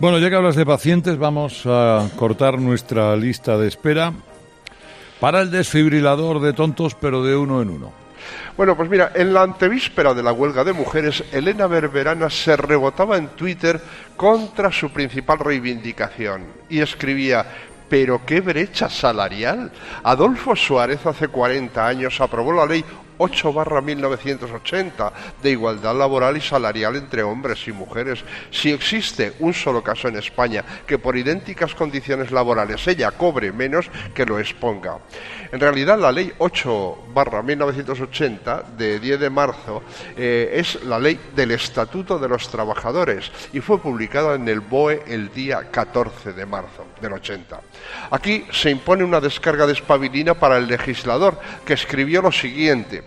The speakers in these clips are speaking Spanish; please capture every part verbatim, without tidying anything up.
Bueno, ya que hablas de pacientes, vamos a cortar nuestra lista de espera para el desfibrilador de tontos, pero de uno en uno. Bueno, pues mira, en la antevíspera de la huelga de mujeres, Elena Berberana se rebotaba en Twitter contra su principal reivindicación y escribía: ¿pero qué brecha salarial? Adolfo Suárez hace cuarenta años aprobó la ley ocho barra mil novecientos ochenta de igualdad laboral y salarial entre hombres y mujeres. Si existe un solo caso en España que por idénticas condiciones laborales ella cobre menos, que lo exponga. En realidad la ley ocho barra mil novecientos ochenta de diez de marzo eh, es la ley del Estatuto de los Trabajadores y fue publicada en el B O E el día catorce de marzo del ochenta. Aquí se impone una descarga de espabilina para el legislador, que escribió lo siguiente: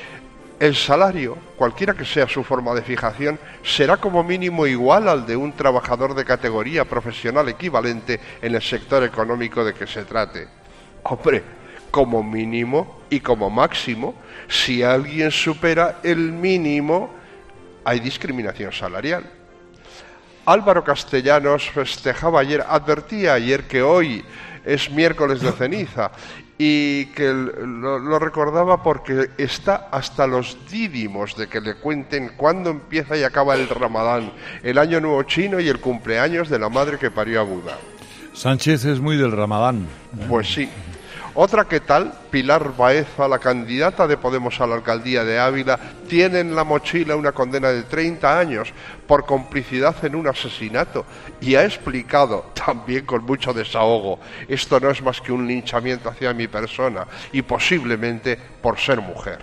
el salario, cualquiera que sea su forma de fijación, será como mínimo igual al de un trabajador de categoría profesional equivalente en el sector económico de que se trate. Hombre, como mínimo y como máximo, si alguien supera el mínimo, hay discriminación salarial. Álvaro Castellanos festejaba ayer, advertía ayer que hoy es miércoles de ceniza y que lo, lo recordaba porque está hasta los dídimos de que le cuenten cuándo empieza y acaba el Ramadán, el año nuevo chino y el cumpleaños de la madre que parió a Buda. Sánchez es muy del Ramadán. Pues sí. Otra que tal, Pilar Baeza, la candidata de Podemos a la alcaldía de Ávila, tiene en la mochila una condena de treinta años por complicidad en un asesinato y ha explicado, también con mucho desahogo: esto no es más que un linchamiento hacia mi persona y posiblemente por ser mujer.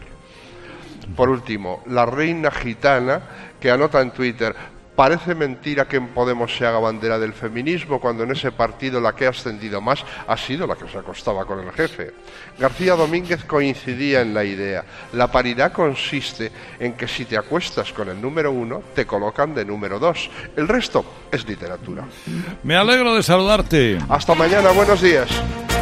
Por último, la reina gitana, que anota en Twitter: parece mentira que en Podemos se haga bandera del feminismo cuando en ese partido la que ha ascendido más ha sido la que se acostaba con el jefe. García Domínguez coincidía en la idea: la paridad consiste en que si te acuestas con el número uno, te colocan de número dos. El resto es literatura. Me alegro de saludarte. Hasta mañana, buenos días.